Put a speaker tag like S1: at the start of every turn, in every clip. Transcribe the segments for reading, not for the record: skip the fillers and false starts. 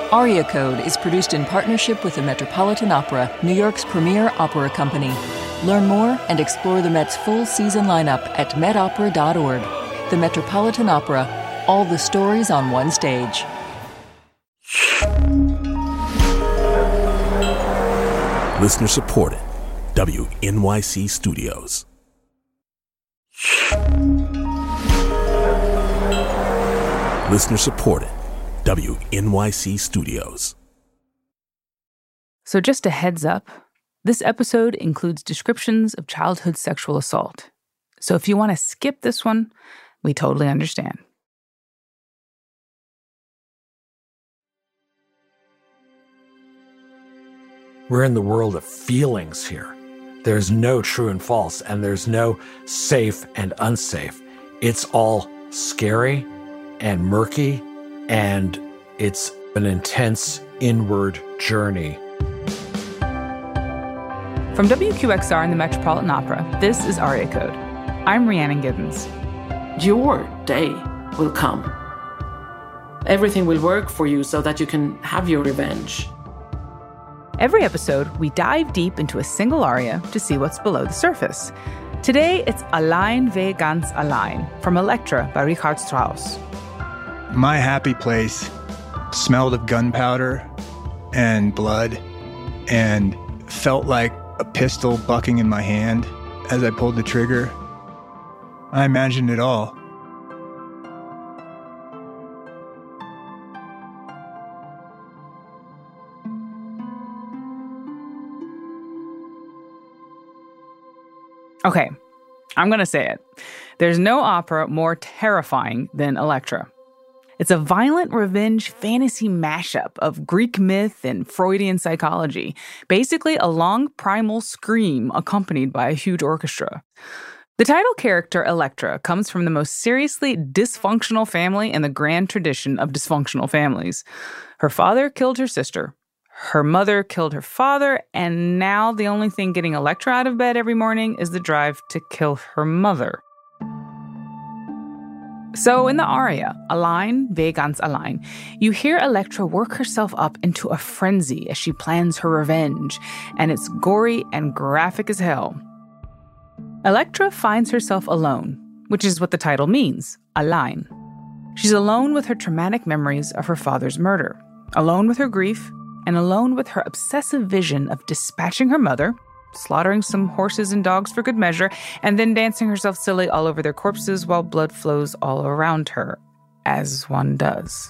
S1: Aria Code is produced in partnership with the Metropolitan Opera, New York's premier opera company. Learn more and explore the Met's full season lineup at metopera.org. The Metropolitan Opera, all the stories on one stage.
S2: Listener supported. WNYC Studios. Listener supported. WNYC Studios.
S3: So just a heads up, this episode includes descriptions of childhood sexual assault. So if you want to skip this one, we totally understand.
S4: We're in the world of feelings here. There's no true and false, and there's no safe and unsafe. It's all scary and murky, and it's an intense inward journey.
S3: From WQXR and the Metropolitan Opera, this is Aria Code. I'm Rhiannon Giddens.
S5: Your day will come. Everything will work for you so that you can have your revenge.
S3: Every episode, we dive deep into a single aria to see what's below the surface. Today, it's Allein wie ganz allein from Elektra by Richard Strauss.
S6: My happy place smelled of gunpowder and blood and felt like a pistol bucking in my hand as I pulled the trigger. I imagined it all.
S3: Okay, I'm going to say it. There's no opera more terrifying than Elektra. It's a violent revenge fantasy mashup of Greek myth and Freudian psychology, basically a long primal scream accompanied by a huge orchestra. The title character, Elektra, comes from the most seriously dysfunctional family in the grand tradition of dysfunctional families. Her father killed her sister. Her mother killed her father, and now the only thing getting Elektra out of bed every morning is the drive to kill her mother. So in the aria, Allein wie ganz allein, you hear Elektra work herself up into a frenzy as she plans her revenge, and it's gory and graphic as hell. Elektra finds herself alone, which is what the title means, allein. She's alone with her traumatic memories of her father's murder, alone with her grief, and alone with her obsessive vision of dispatching her mother, slaughtering some horses and dogs for good measure, and then dancing herself silly all over their corpses while blood flows all around her, as one does.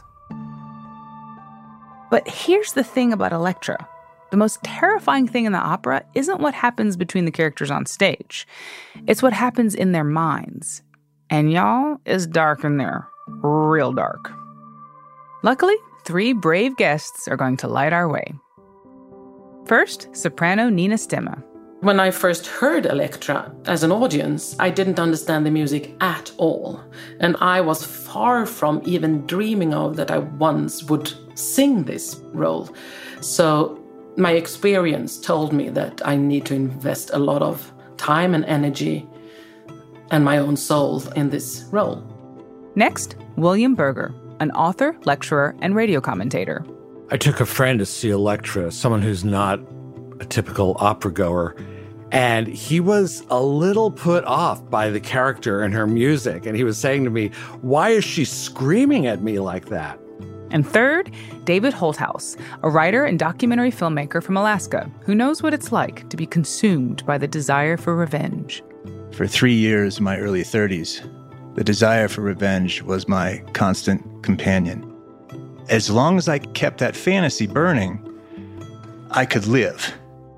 S3: But here's the thing about Elektra. The most terrifying thing in the opera isn't what happens between the characters on stage. It's what happens in their minds. And y'all, it's dark in there. Real dark. Luckily, 3 brave guests are going to light our way. First, soprano Nina Stemme.
S5: When I first heard Elektra as an audience, I didn't understand the music at all. And I was far from even dreaming of that I once would sing this role. So my experience told me that I need to invest a lot of time and energy and my own soul in this role.
S3: Next, William Berger, an author, lecturer, and radio commentator.
S4: I took a friend to see Elektra, someone who's not a typical opera goer, and he was a little put off by the character and her music. And he was saying to me, why is she screaming at me like that?
S3: And third, David Holthaus, a writer and documentary filmmaker from Alaska who knows what it's like to be consumed by the desire for revenge.
S6: For 3 years in my early 30s, the desire for revenge was my constant companion. As long as I kept that fantasy burning, I could live.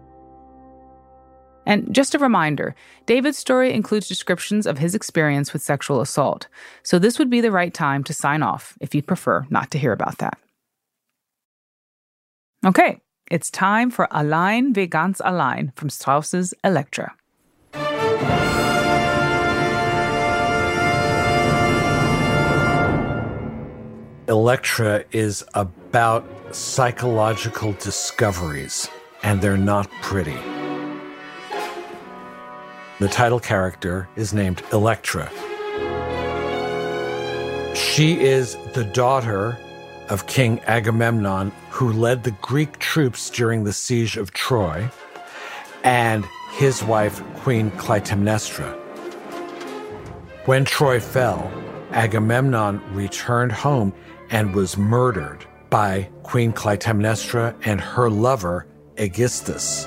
S3: And just a reminder, David's story includes descriptions of his experience with sexual assault. So this would be the right time to sign off if you'd prefer not to hear about that. Okay, it's time for Allein wie ganz allein from Strauss's Elektra.
S4: Elektra is about psychological discoveries, and they're not pretty. The title character is named Elektra. She is the daughter of King Agamemnon, who led the Greek troops during the siege of Troy, and his wife, Queen Clytemnestra. When Troy fell, Agamemnon returned home and was murdered by Queen Clytemnestra and her lover, Aegisthus.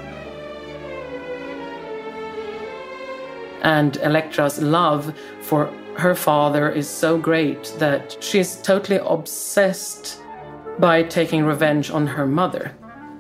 S5: And Electra's love for her father is so great that she's totally obsessed by taking revenge on her mother.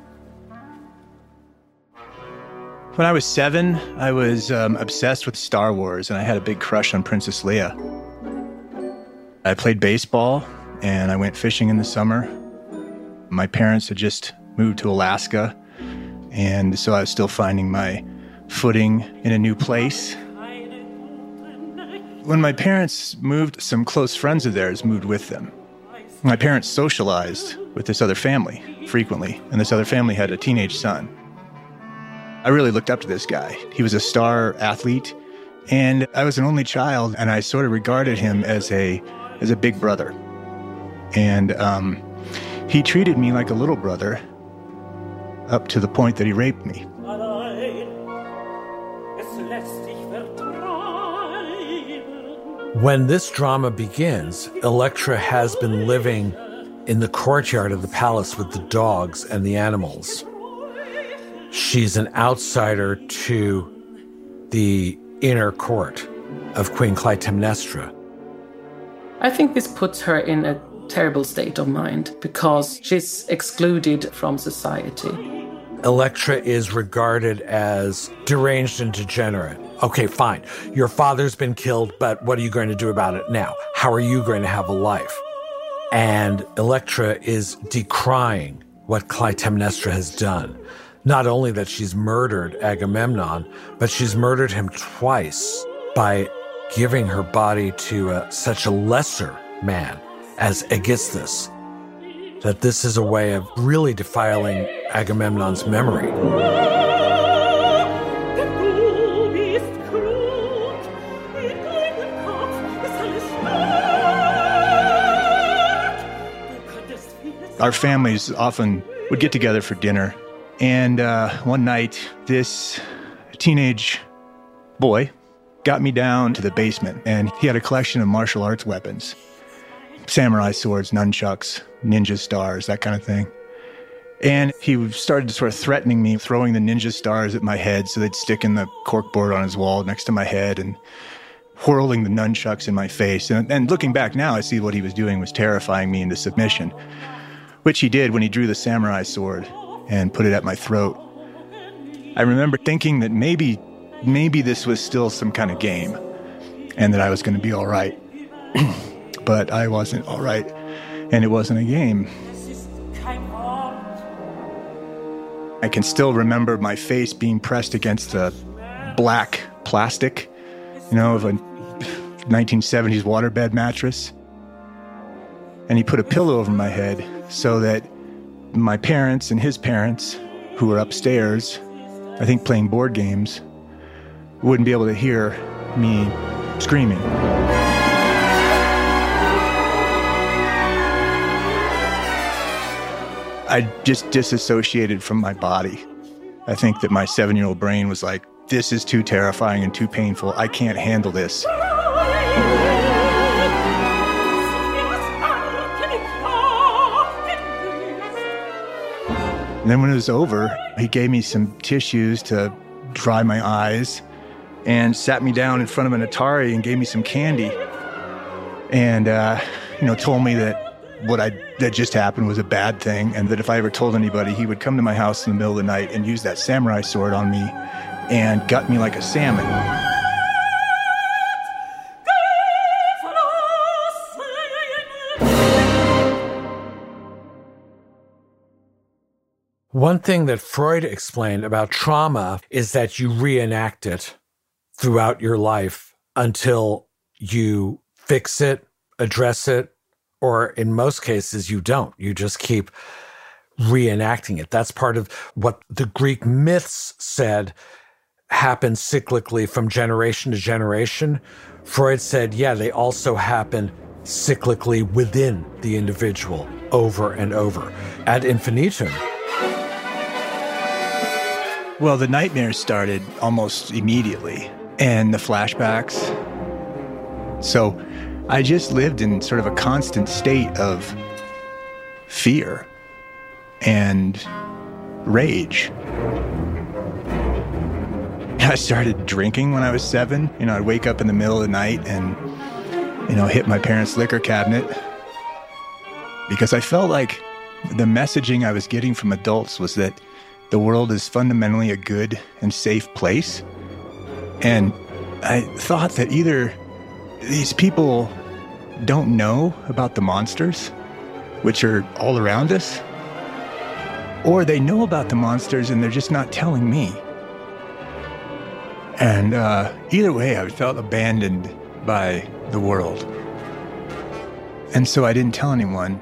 S6: When I was 7, I was obsessed with Star Wars, and I had a big crush on Princess Leia. I played baseball, and I went fishing in the summer. My parents had just moved to Alaska, and so I was still finding my footing in a new place. When my parents moved, some close friends of theirs moved with them. My parents socialized with this other family frequently, and this other family had a teenage son. I really looked up to this guy. He was a star athlete, and I was an only child, and I sort of regarded him as a big brother. And he treated me like a little brother up to the point that he raped me.
S4: When this drama begins, Electra has been living in the courtyard of the palace with the dogs and the animals. She's an outsider to the inner court of Queen Clytemnestra.
S5: I think this puts her in a terrible state of mind because she's excluded from society.
S4: Electra is regarded as deranged and degenerate. Okay, fine. Your father's been killed, but what are you going to do about it now? How are you going to have a life? And Electra is decrying what Clytemnestra has done. Not only that she's murdered Agamemnon, but she's murdered him twice by giving her body to such a lesser man as Aegisthus, that this is a way of really defiling Agamemnon's memory.
S6: Our families often would get together for dinner, and one night, this teenage boy got me down to the basement, and he had a collection of martial arts weapons. Samurai swords, nunchucks, ninja stars, that kind of thing. And he started sort of threatening me, throwing the ninja stars at my head so they'd stick in the corkboard on his wall next to my head, and whirling the nunchucks in my face. And looking back now, I see what he was doing was terrifying me into submission, which he did when he drew the samurai sword and put it at my throat. I remember thinking that maybe this was still some kind of game and that I was going to be all right. But I wasn't all right, and it wasn't a game. I can still remember my face being pressed against the black plastic, of a 1970s waterbed mattress. And he put a pillow over my head so that my parents and his parents, who were upstairs, I think playing board games, wouldn't be able to hear me screaming. I just disassociated from my body. I think that my 7-year-old brain was like, this is too terrifying and too painful. I can't handle this. And then when it was over, he gave me some tissues to dry my eyes and sat me down in front of an Atari and gave me some candy. And, told me that that just happened was a bad thing, and that if I ever told anybody, he would come to my house in the middle of the night and use that samurai sword on me and gut me like a salmon.
S4: One thing that Freud explained about trauma is that you reenact it throughout your life until you fix it, address it, or in most cases, you don't. You just keep reenacting it. That's part of what the Greek myths said happens cyclically from generation to generation. Freud said, yeah, they also happen cyclically within the individual over and over. Ad infinitum.
S6: Well, the nightmares started almost immediately, and the flashbacks. So I just lived in sort of a constant state of fear and rage. I started drinking when I was 7. I'd wake up in the middle of the night and, hit my parents' liquor cabinet because I felt like the messaging I was getting from adults was that the world is fundamentally a good and safe place. And I thought that either these people don't know about the monsters, which are all around us, or they know about the monsters and they're just not telling me. And either way, I felt abandoned by the world. And so I didn't tell anyone.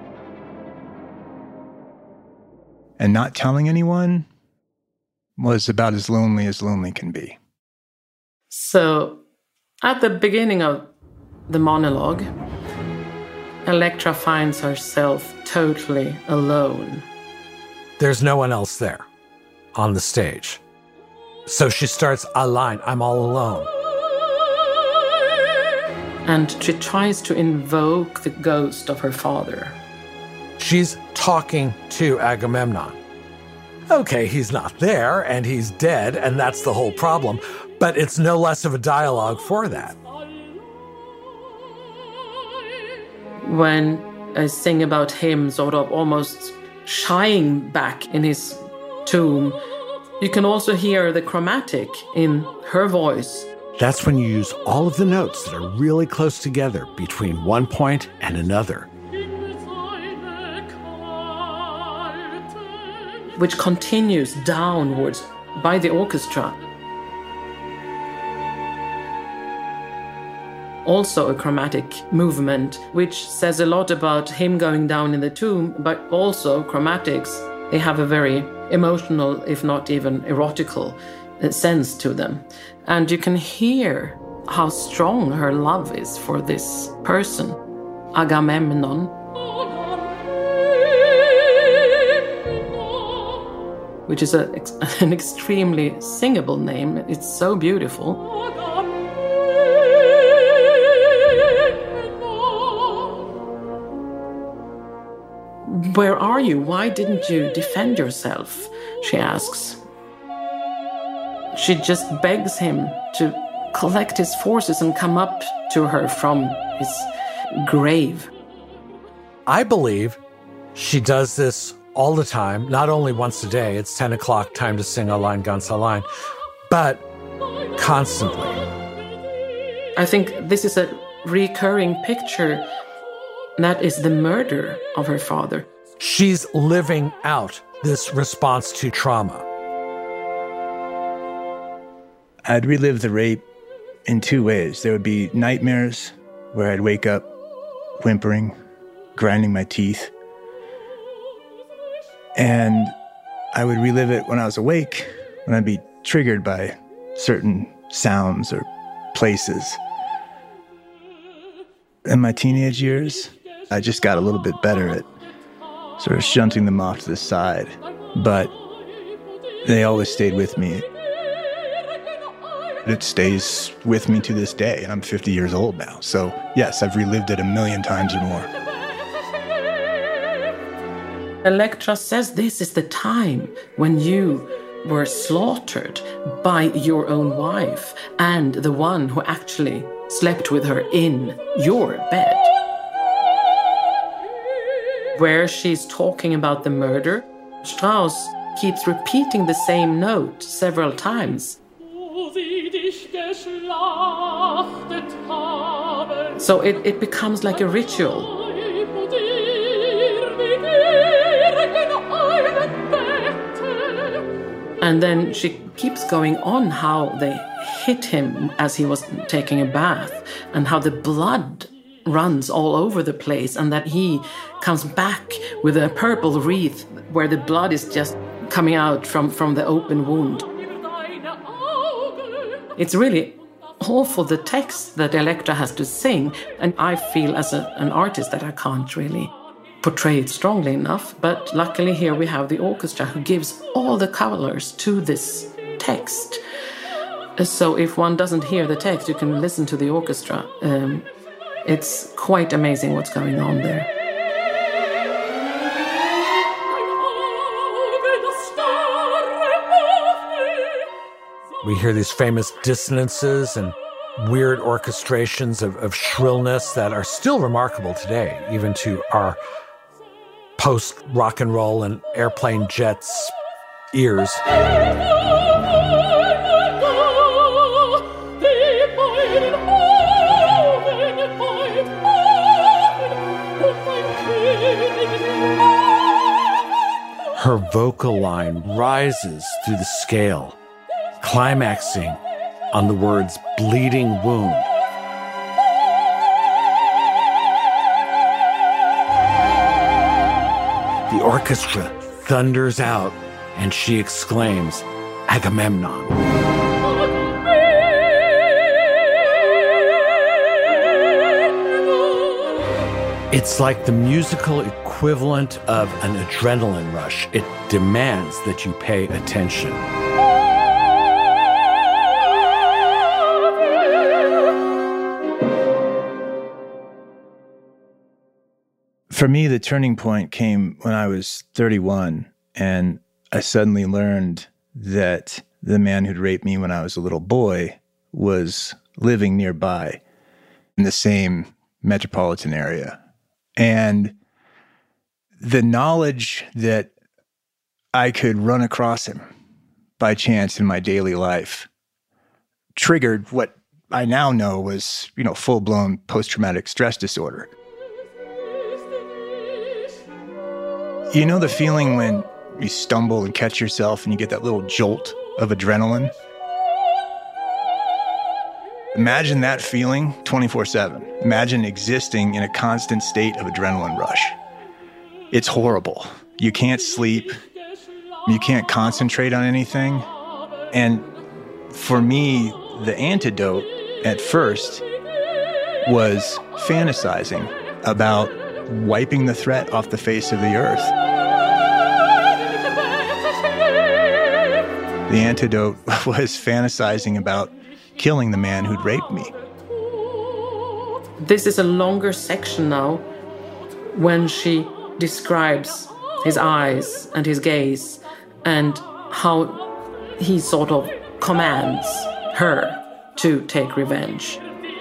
S6: And not telling anyone was about as lonely can be.
S5: So, at the beginning of the monologue, Elektra finds herself totally alone.
S4: There's no one else there on the stage. So she starts a line, I'm all alone.
S5: And she tries to invoke the ghost of her father.
S4: She's talking to Agamemnon. Okay, he's not there, and he's dead, and that's the whole problem. But it's no less of a dialogue for that.
S5: When I sing about him sort of almost shying back in his tomb, you can also hear the chromatic in her voice.
S4: That's when you use all of the notes that are really close together between one point and another.
S5: Which continues downwards by the orchestra. Also a chromatic movement, which says a lot about him going down in the tomb, but also chromatics, they have a very emotional, if not even erotical, sense to them. And you can hear how strong her love is for this person, Agamemnon. Which is an extremely singable name. It's so beautiful. Where are you? Why didn't you defend yourself? She asks. She just begs him to collect his forces and come up to her from his grave.
S4: I believe she does this all the time, not only once a day, it's 10 o'clock, time to sing Allein, ganz allein, but constantly.
S5: I think this is a recurring picture. That is the murder of her father.
S4: She's living out this response to trauma.
S6: I'd relive the rape in 2 ways. There would be nightmares where I'd wake up whimpering, grinding my teeth. And I would relive it when I was awake, when I'd be triggered by certain sounds or places. In my teenage years, I just got a little bit better at sort of shunting them off to the side. But they always stayed with me. It stays with me to this day, and I'm 50 years old now. So yes, I've relived it 1,000,000 times or more.
S5: Elektra says this is the time when you were slaughtered by your own wife and the one who actually slept with her in your bed. Where she's talking about the murder, Strauss keeps repeating the same note several times. So it becomes like a ritual. And then she keeps going on how they hit him as he was taking a bath and how the blood runs all over the place and that he comes back with a purple wreath where the blood is just coming out from the open wound. It's really all for the text that Elektra has to sing. And I feel as an artist that I can't really portray it strongly enough. But luckily here we have the orchestra who gives all the colors to this text. So if one doesn't hear the text, you can listen to the orchestra. It's quite amazing what's going on there.
S4: We hear these famous dissonances and weird orchestrations of shrillness that are still remarkable today, even to our post-rock and roll and airplane jets ears. Her vocal line rises through the scale, climaxing on the words bleeding wound. The orchestra thunders out and she exclaims, Agamemnon. It's like the musical equivalent of an adrenaline rush. It demands that you pay attention.
S6: For me, the turning point came when I was 31, and I suddenly learned that the man who'd raped me when I was a little boy was living nearby in the same metropolitan area. And the knowledge that I could run across him by chance in my daily life triggered what I now know was, full-blown post-traumatic stress disorder. You know the feeling when you stumble and catch yourself and you get that little jolt of adrenaline? Imagine that feeling 24/7. Imagine existing in a constant state of adrenaline rush. It's horrible. You can't sleep. You can't concentrate on anything. And for me, the antidote at first was fantasizing about wiping the threat off the face of the earth. The antidote was fantasizing about killing the man who'd raped me.
S5: This is a longer section now when she describes his eyes and his gaze and how he sort of commands her to take revenge.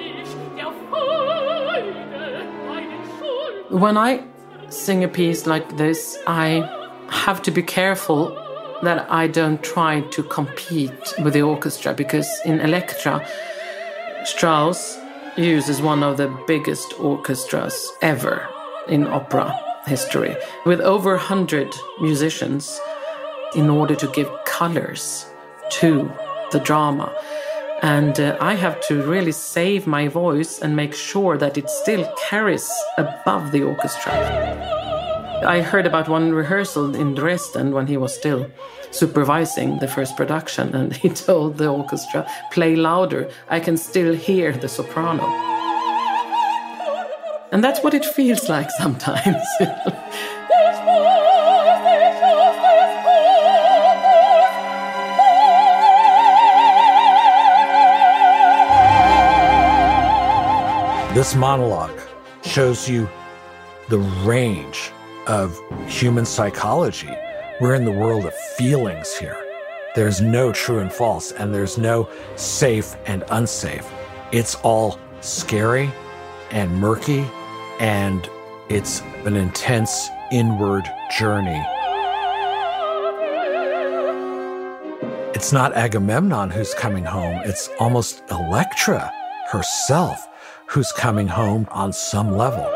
S5: When I sing a piece like this, I have to be careful that I don't try to compete with the orchestra, because in Elektra, Strauss uses one of the biggest orchestras ever in opera history, with over 100 musicians, in order to give colors to the drama. And I have to really save my voice and make sure that it still carries above the orchestra. I heard about one rehearsal in Dresden when he was still supervising the first production, and he told the orchestra, play louder, I can still hear the soprano. And that's what it feels like sometimes.
S4: This monologue shows you the range of human psychology. We're in the world of feelings here. There's no true and false, and there's no safe and unsafe. It's all scary and murky, and it's an intense inward journey. It's not Agamemnon who's coming home. It's almost Elektra herself who's coming home on some level.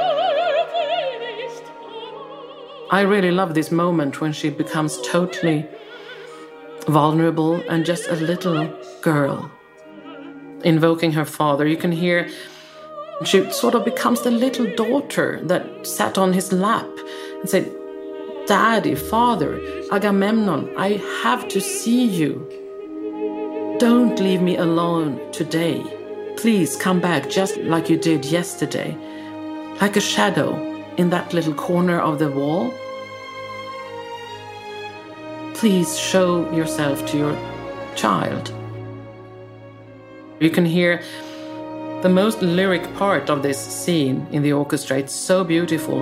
S5: I really love this moment when she becomes totally vulnerable and just a little girl, invoking her father. You can hear she sort of becomes the little daughter that sat on his lap and said, Daddy, Father, Agamemnon, I have to see you. Don't leave me alone today. Please come back just like you did yesterday, like a shadow in that little corner of the wall. Please show yourself to your child. You can hear the most lyric part of this scene in the orchestra. It's so beautiful.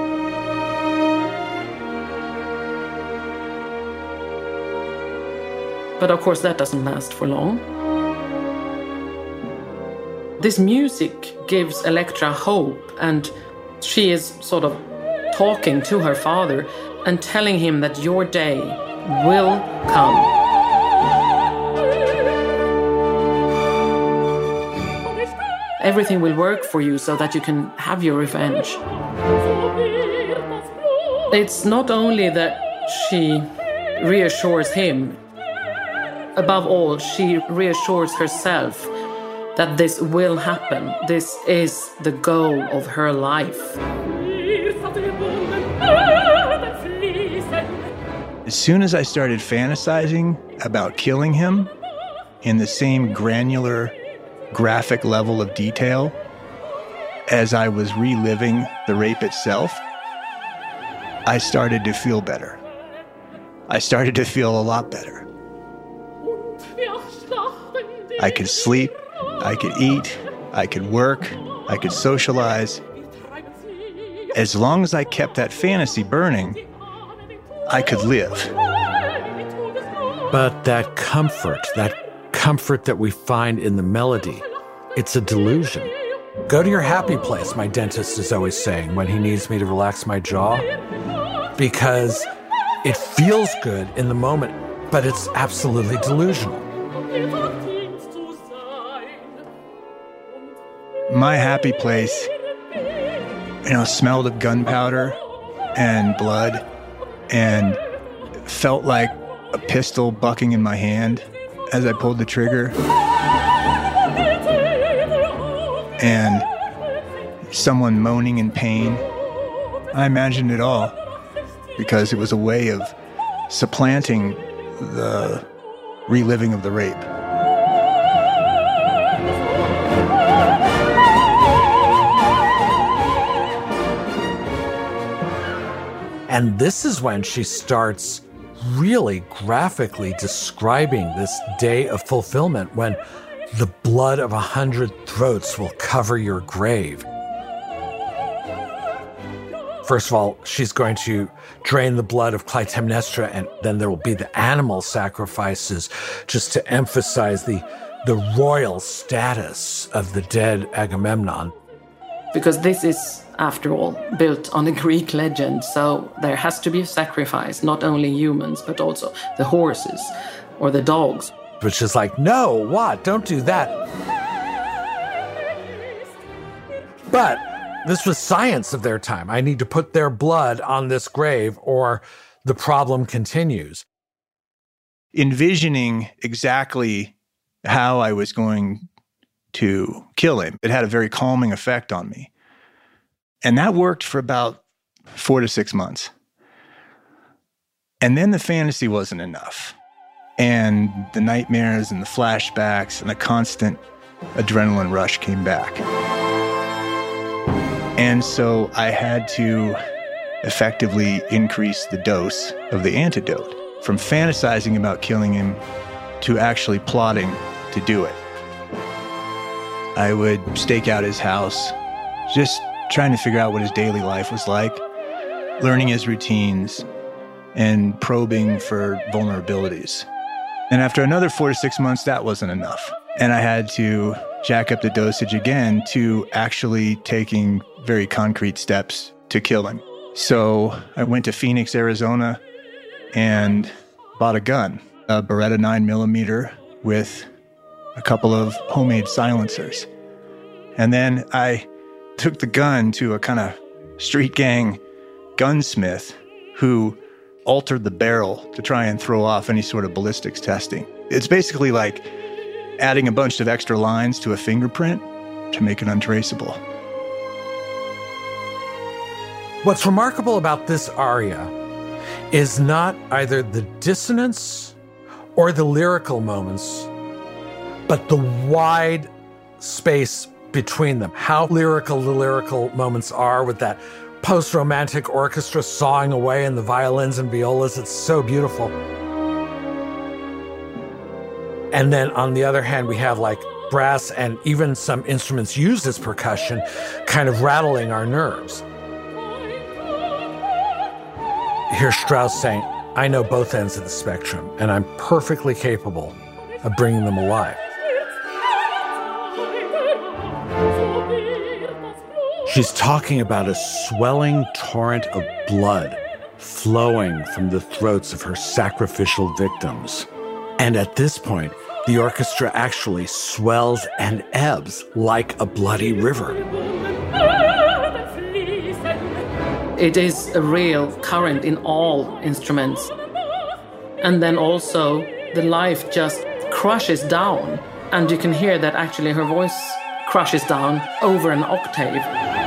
S5: But of course, that doesn't last for long. This music gives Elektra hope, and she is sort of talking to her father and telling him that your day will come. Everything will work for you so that you can have your revenge. It's not only that she reassures him, above all, she reassures herself that this will happen. This is the goal of her life.
S6: As soon as I started fantasizing about killing him in the same granular, graphic level of detail as I was reliving the rape itself, I started to feel better. I started to feel a lot better. I could sleep, I could eat, I could work, I could socialize. As long as I kept that fantasy burning, I could live.
S4: But that comfort that we find in the melody, it's a delusion. Go to your happy place, my dentist is always saying when he needs me to relax my jaw, because it feels good in the moment, but it's absolutely delusional.
S6: My happy place, smelled of gunpowder and blood and felt like a pistol bucking in my hand as I pulled the trigger. And someone moaning in pain. I imagined it all because it was a way of supplanting the reliving of the rape.
S4: And this is when she starts really graphically describing this day of fulfillment, when the blood of 100 throats will cover your grave. First of all, she's going to drain the blood of Clytemnestra, and then there will be the animal sacrifices just to emphasize the royal status of the dead Agamemnon.
S5: Because this is, after all, built on a Greek legend, so there has to be a sacrifice, not only humans, but also the horses or the dogs.
S4: Which is like, no, what? Don't do that. But this was science of their time. I need to put their blood on this grave or the problem continues.
S6: Envisioning exactly how I was going to kill him, it had a very calming effect on me. And that worked for about 4 to 6 months. And then the fantasy wasn't enough. And the nightmares and the flashbacks and the constant adrenaline rush came back. And so I had to effectively increase the dose of the antidote, from fantasizing about killing him to actually plotting to do it. I would stake out his house, just trying to figure out what his daily life was like, learning his routines, and probing for vulnerabilities. And after another 4 to 6 months, that wasn't enough. And I had to jack up the dosage again to actually taking very concrete steps to kill him. So I went to Phoenix, Arizona, and bought a gun, a Beretta 9mm with a couple of homemade silencers. And then I took the gun to a kind of street gang gunsmith who altered the barrel to try and throw off any sort of ballistics testing. It's basically like adding a bunch of extra lines to a fingerprint to make it untraceable.
S4: What's remarkable about this aria is not either the dissonance or the lyrical moments, but the wide space between them, how lyrical the lyrical moments are with that post-romantic orchestra sawing away and the violins and violas. It's so beautiful. And then on the other hand, we have like brass and even some instruments used as percussion kind of rattling our nerves. Here's Strauss saying, I know both ends of the spectrum, and I'm perfectly capable of bringing them alive. She's talking about a swelling torrent of blood flowing from the throats of her sacrificial victims. And at this point, the orchestra actually swells and ebbs like a bloody river.
S5: It is a real current in all instruments. And then also the life just crushes down. And you can hear that actually her voice crushes down over an octave.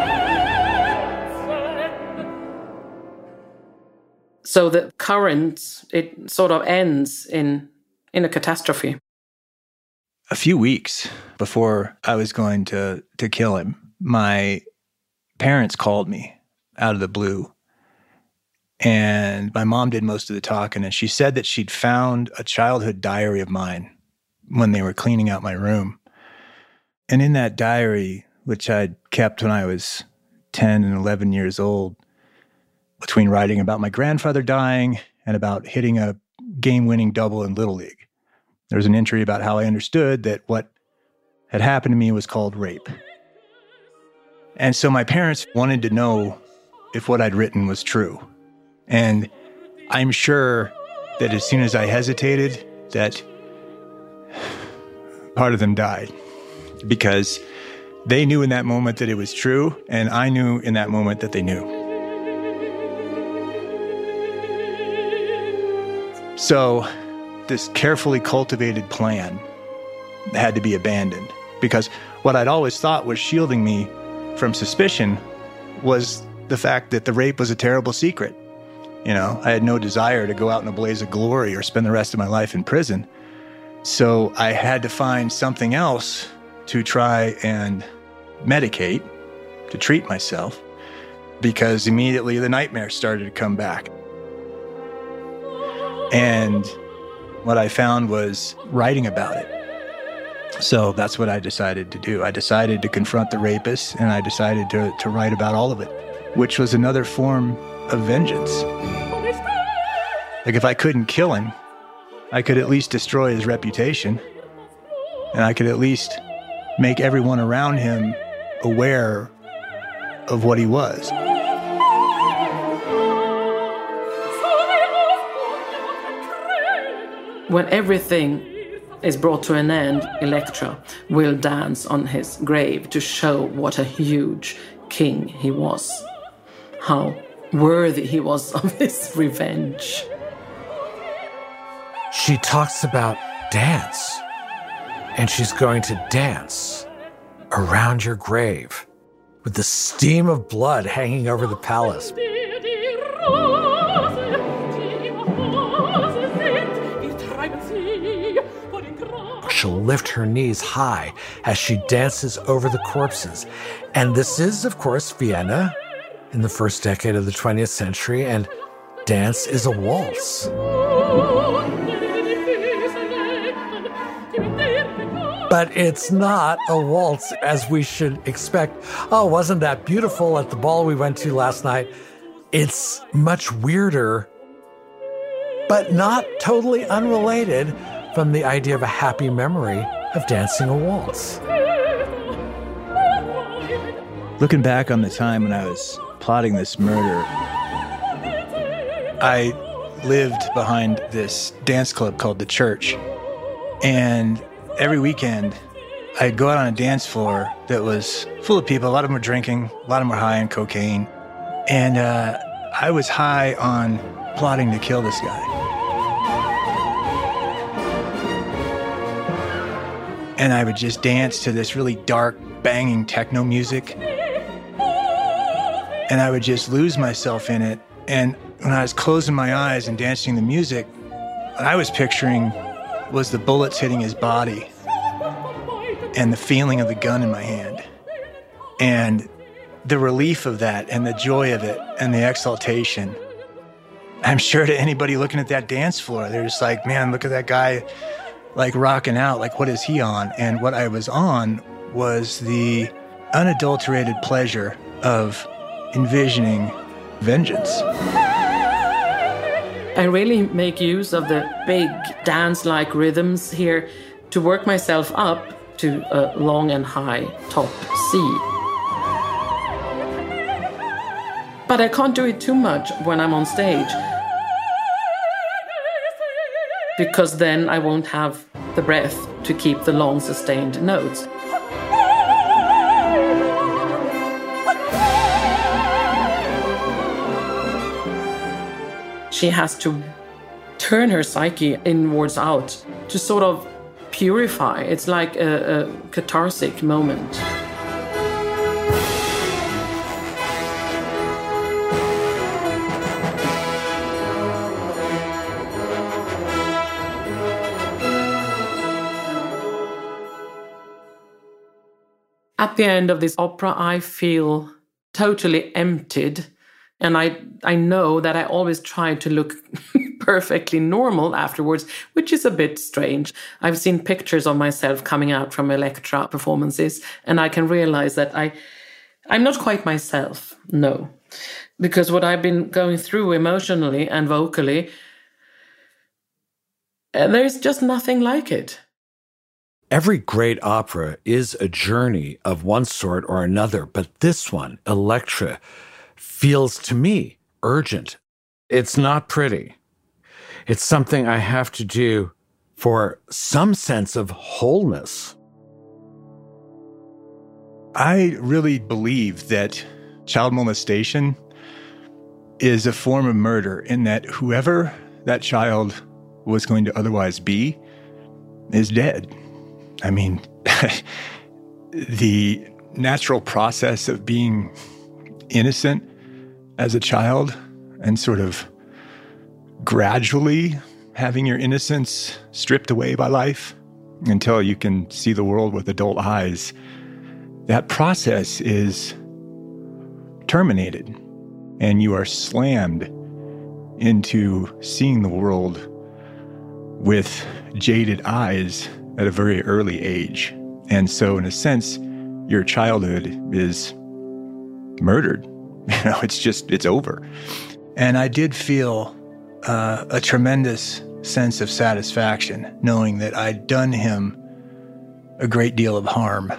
S5: So the current, it sort of ends in a catastrophe.
S6: A few weeks before I was going to kill him, my parents called me out of the blue. And my mom did most of the talking, and she said that she'd found a childhood diary of mine when they were cleaning out my room. And in that diary, which I'd kept when I was 10 and 11 years old, between writing about my grandfather dying and about hitting a game-winning double in Little League, there was an entry about how I understood that what had happened to me was called rape. And so my parents wanted to know if what I'd written was true. And I'm sure that as soon as I hesitated, that part of them died. Because they knew in that moment that it was true, and I knew in that moment that they knew. So this carefully cultivated plan had to be abandoned, because what I'd always thought was shielding me from suspicion was the fact that the rape was a terrible secret. You know, I had no desire to go out in a blaze of glory or spend the rest of my life in prison. So I had to find something else to try and medicate, to treat myself, because immediately the nightmares started to come back. And what I found was writing about it. So that's what I decided to do. I decided to confront the rapist, and I decided to write about all of it, which was another form of vengeance. Like, if I couldn't kill him, I could at least destroy his reputation, and I could at least make everyone around him aware of what he was.
S5: When everything is brought to an end, Elektra will dance on his grave to show what a huge king he was, how worthy he was of this revenge.
S4: She talks about dance, and she's going to dance around your grave with the steam of blood hanging over the palace. She'll lift her knees high as she dances over the corpses. And this is, of course, Vienna in the first decade of the 20th century, and dance is a waltz. But it's not a waltz as we should expect. Oh, wasn't that beautiful at the ball we went to last night? It's much weirder, but not totally unrelated from the idea of a happy memory of dancing a waltz.
S6: Looking back on the time when I was plotting this murder, I lived behind this dance club called The Church. And every weekend, I'd go out on a dance floor that was full of people. A lot of them were drinking, a lot of them were high on cocaine. And I was high on plotting to kill this guy. And I would just dance to this really dark, banging techno music. And I would just lose myself in it. And when I was closing my eyes and dancing the music, what I was picturing was the bullets hitting his body and the feeling of the gun in my hand. And the relief of that and the joy of it and the exaltation. I'm sure to anybody looking at that dance floor, they're just like, man, look at that guy like rocking out. Like, what is he on? And what I was on was the unadulterated pleasure of envisioning vengeance.
S5: I really make use of the big dance-like rhythms here to work myself up to a long and high top C. But I can't do it too much when I'm on stage, because then I won't have the breath to keep the long sustained notes. She has to turn her psyche inwards out to sort of purify. It's like a cathartic moment. At the end of this opera, I feel totally emptied. And I know that I always try to look perfectly normal afterwards, which is a bit strange. I've seen pictures of myself coming out from Elektra performances, and I can realize that I'm not quite myself, no. Because what I've been going through emotionally and vocally, there's just nothing like it.
S4: Every great opera is a journey of one sort or another, but this one, Elektra, feels to me urgent. It's not pretty. It's something I have to do for some sense of wholeness.
S6: I really believe that child molestation is a form of murder, in that whoever that child was going to otherwise be is dead. I mean, the natural process of being innocent as a child and sort of gradually having your innocence stripped away by life until you can see the world with adult eyes, that process is terminated, and you are slammed into seeing the world with jaded eyes at a very early age. And so, in a sense, your childhood is murdered. You know, it's over. And I did feel a tremendous sense of satisfaction knowing that I'd done him a great deal of harm,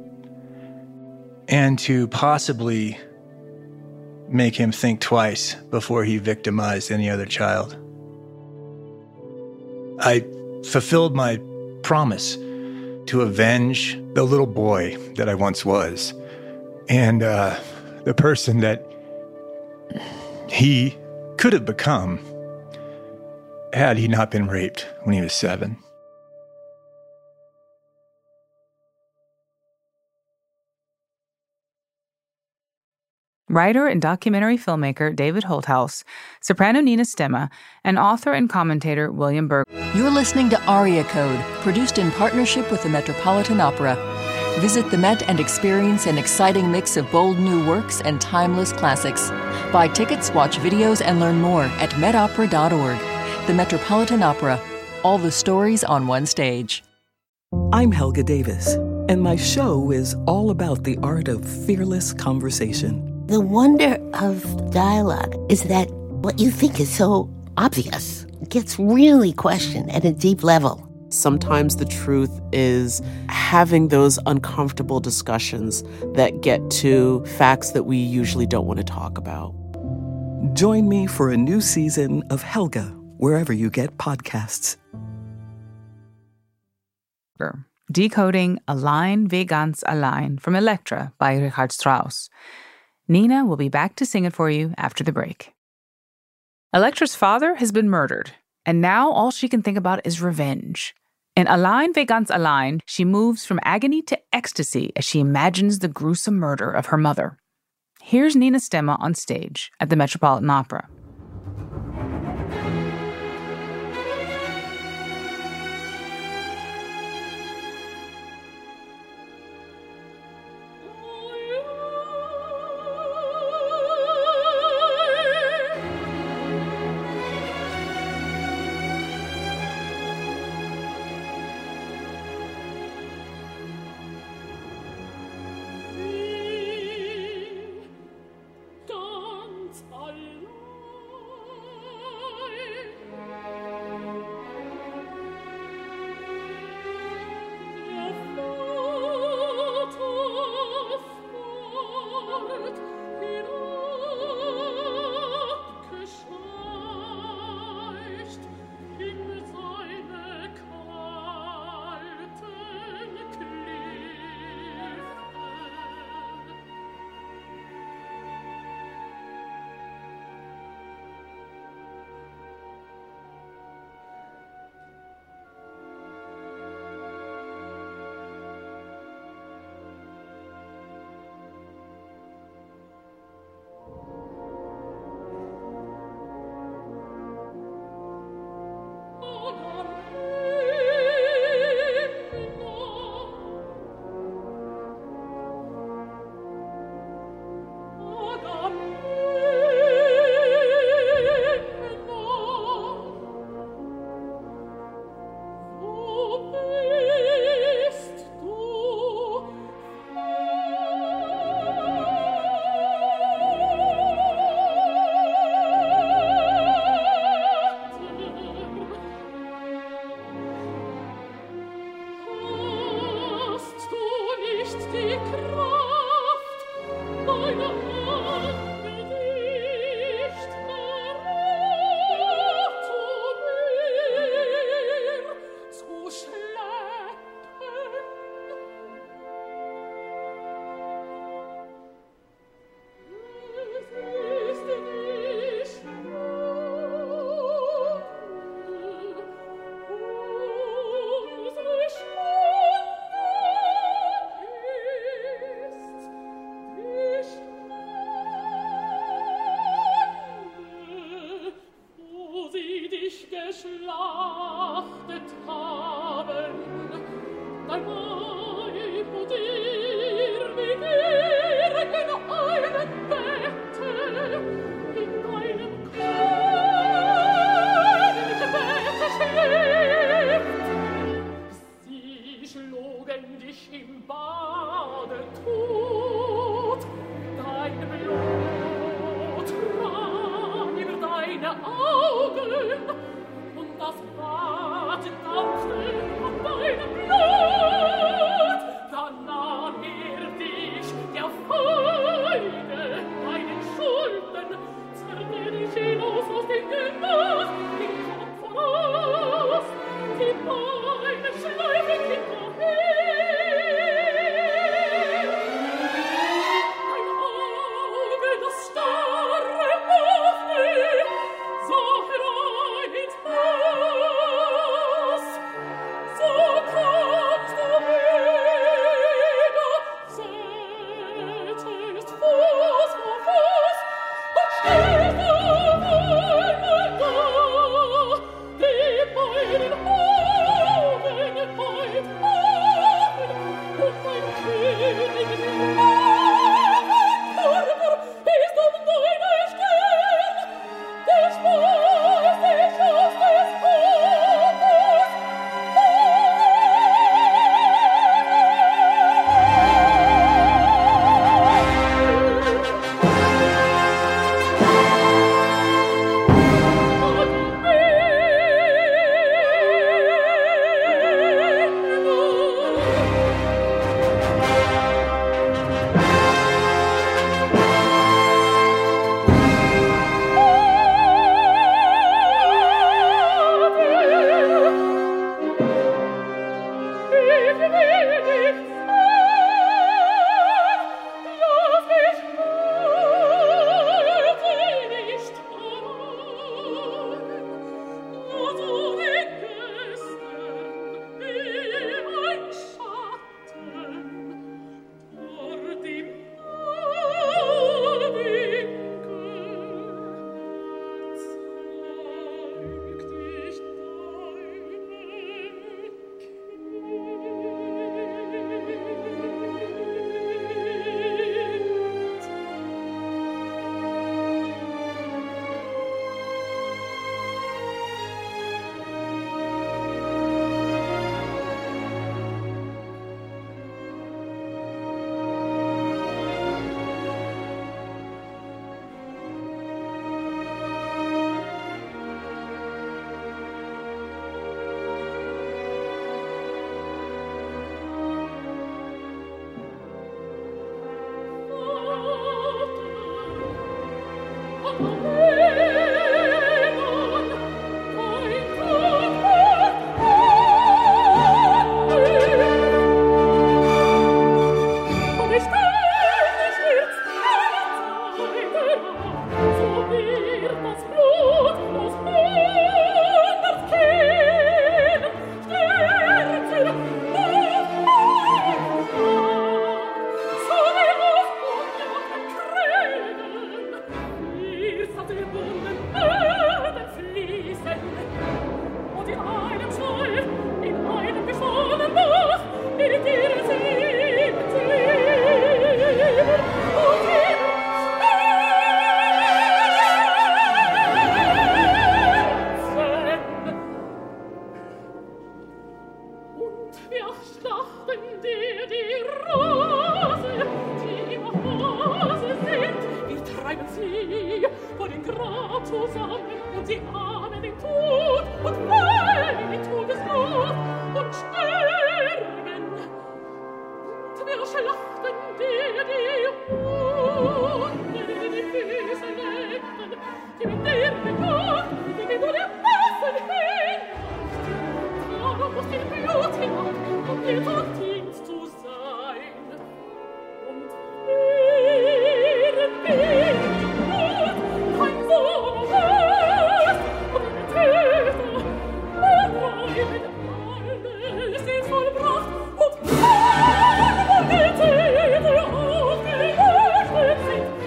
S6: and to possibly make him think twice before he victimized any other child. I fulfilled my promise to avenge the little boy that I once was, and the person that he could have become had he not been raped when he was 7.
S3: Writer and documentary filmmaker David Holthaus, soprano Nina Stemma, and author and commentator William Berg.
S1: You're listening to Aria Code, produced in partnership with the Metropolitan Opera. Visit the Met and experience an exciting mix of bold new works and timeless classics. Buy tickets, watch videos, and learn more at metopera.org. The Metropolitan Opera. All the stories on one stage.
S7: I'm Helga Davis, and my show is all about the art of fearless conversation.
S8: The wonder of dialogue is that what you think is so obvious gets really questioned at a deep level.
S9: Sometimes the truth is having those uncomfortable discussions that get to facts that we usually don't want to talk about.
S7: Join me for a new season of Helga, wherever you get podcasts.
S3: Decoding Allein wie ganz allein from Elektra by Richard Strauss. Nina will be back to sing it for you after the break. Elektra's father has been murdered, and now all she can think about is revenge. In Allein wie ganz allein, she moves from agony to ecstasy as she imagines the gruesome murder of her mother. Here's Nina Stemma on stage at the Metropolitan Opera.
S10: geschlachtet haben, dein Weib und ihr begehren in einem Bette, in deinem königlichen Bette schläft. Sie schlugen dich im Bade tot, dein Blut rann über deine Augen, und das Bad dampfte an deinem Blut. Dann nahm dich der Feige deinen Schulden, zerrte dich hinaus aus dem Gemach, den Kopf voraus, die Beine schleifen hinterher. Dein Auge, das starre auf mich, sah herein ins Haus. So kommst du wieder, setzest Fuß vor Fuß und stehst auf einmal da, die beiden Augen weit offen und dein königliches Abendpurpur ist deine Stirn, der Schweiß dich aus des Hauses.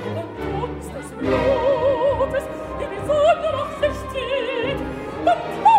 S11: Blutes in die Sonne noch sich zieht und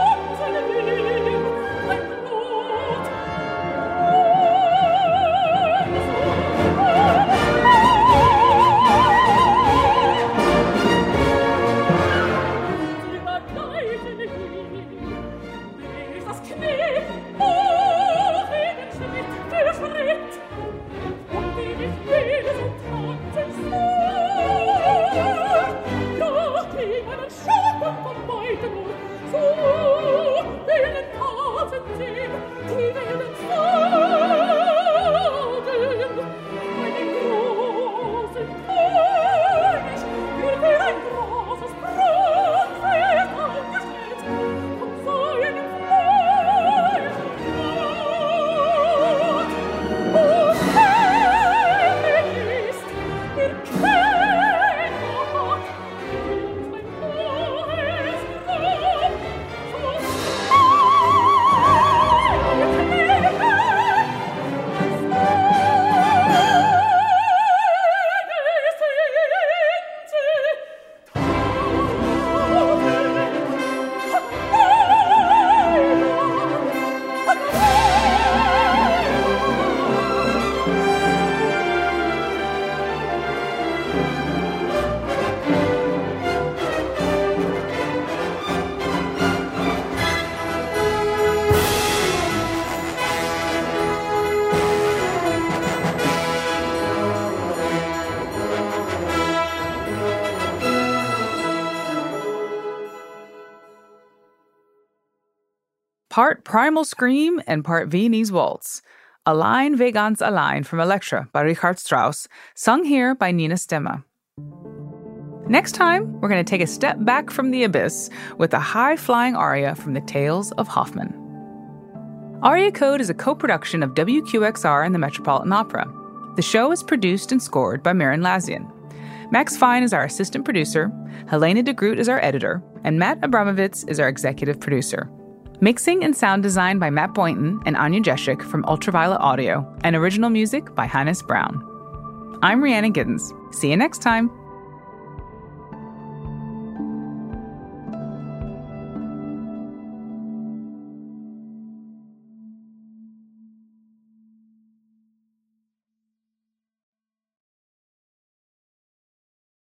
S3: part Primal Scream and part Viennese Waltz. Allein wie ganz allein from Elektra by Richard Strauss, sung here by Nina Stemme. Next time, we're going to take a step back from the abyss with a high-flying aria from the Tales of Hoffmann. Aria Code is a co-production of WQXR and the Metropolitan Opera. The show is produced and scored by Marin Lazian. Max Fine is our assistant producer, Helena de Groot is our editor, and Matt Abramovitz is our executive producer. Mixing and sound design by Matt Boynton and Anya Jeshik from Ultraviolet Audio, and original music by Hannes Brown. I'm Rhiannon Giddens. See you next time.